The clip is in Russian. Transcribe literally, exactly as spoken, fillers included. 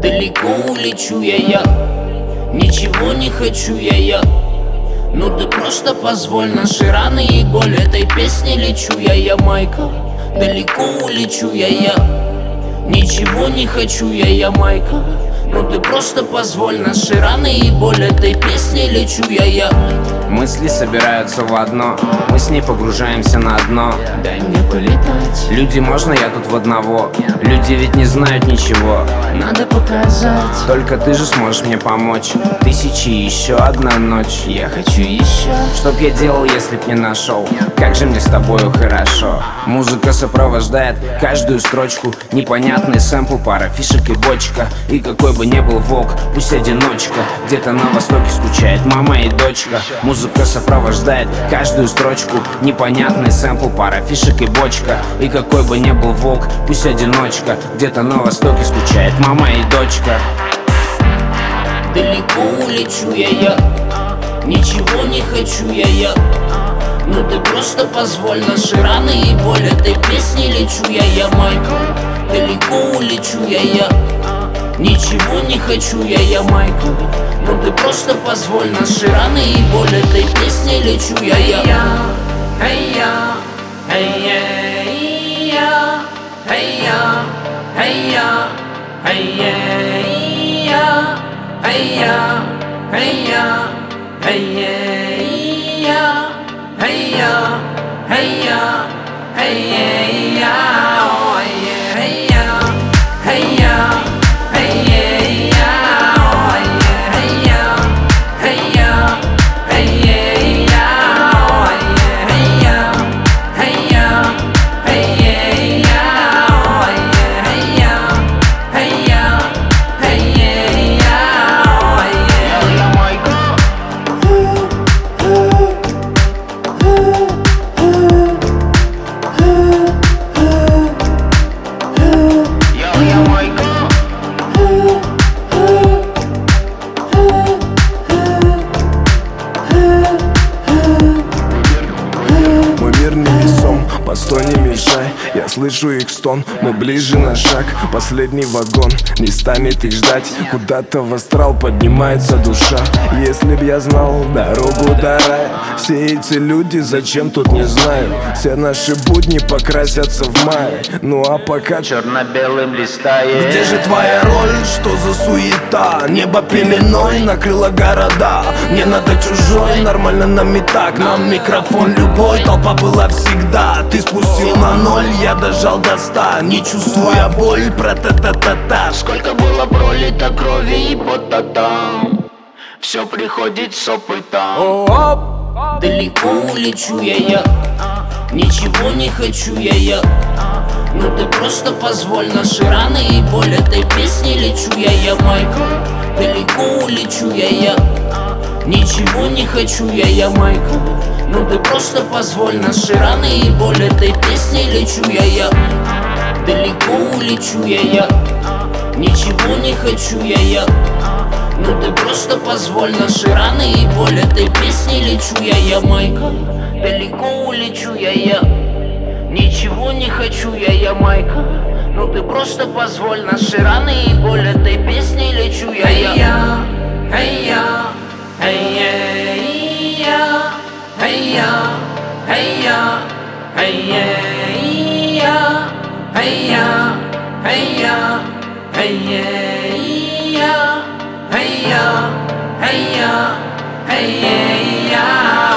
Далеко улечу я, я ничего не хочу я, я Ну ты просто позволь, наши раны и боль этой песни лечу я, я Майка. Далеко улечу я, я ничего не хочу я, я Майка. Ну ты просто позволь, наши раны и боль этой песни лечу я, я Мысли собираются в одно, мы с ней погружаемся на дно. Дай мне полетать. Люди, можно я тут в одного? Люди ведь не знают ничего. Надо показать. Только ты же сможешь мне помочь. Тысячи и еще одна ночь. Я хочу еще. Чтоб я делал, если б не нашел? Как же мне с тобою хорошо. Музыка сопровождает каждую строчку. Непонятный сэмпл, пара фишек и бочка. И какой бы ни был волк, пусть одиночка. Где-то на востоке скучает мама и дочка. Музыка сопровождает каждую строчку. Непонятный сэмпл, пара фишек и бочка. И какой бы ни был волк, пусть одиночка. Где-то на востоке скучает мама и дочка. Далеко улечу я, я ничего не хочу я, я Ну ты просто позволь, наши раны и боль этой песни лечу я, я Майка. Далеко улечу я, я ничего не хочу я, я Майка. Ну ты просто позволь, наши раны и боль этой песни лечу я, я Эй я, эй я, эй я, эй я, эй я, эй я, эй я, эй я, эй я, эй я, эй я, эй я, эй Постой, не мешай, я слышу их стон. Мы ближе на шаг, последний вагон не станет их ждать. Куда-то в астрал поднимается душа. Если б я знал дорогу до рая, все эти люди зачем тут не знаю. Все наши будни покрасятся в мае. Ну а пока черно-белым листает. Где же твоя роль, что за суета? Небо пеленой накрыло города. Мне надо чужой, нормально нам и так. Нам микрофон любой, толпа была всегда. Ты спустил на ноль, я дожал до ста. Не чувствуя боль, про-та-та-та-та. Сколько было пролито крови и пота там. Все приходит с опытом. Далеко улечу я, я ничего не хочу я, я Ну ты просто позволь, наши раны и боль этой песни лечу я, я Майка. Далеко улечу я, я ничего не хочу я, я Майка. Ну ты просто позволь, наши раны и боль этой песни лечу я, я Далеко улечу я, я ничего не хочу я, я Ну ты просто позволь, наши раны и боль этой песни лечу я, я Майка. Далеко улечу я, я ничего не хочу я, я Майка. Ну ты просто позволь, наши раны и боль этой песни лечу я, я Эй я, эй я, эй я, эй я, эй я, эй я, эй я, эй я, эй я, эй я, эй я, эй я, эй я, эй я.